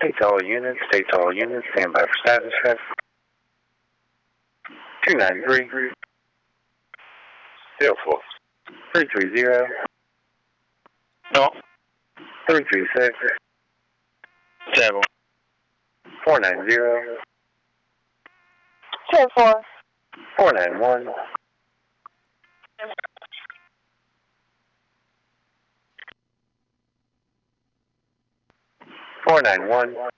State to all units, stand by for status check. 293. 04. 330. No. 336. 7. 490. 4. 491. 491.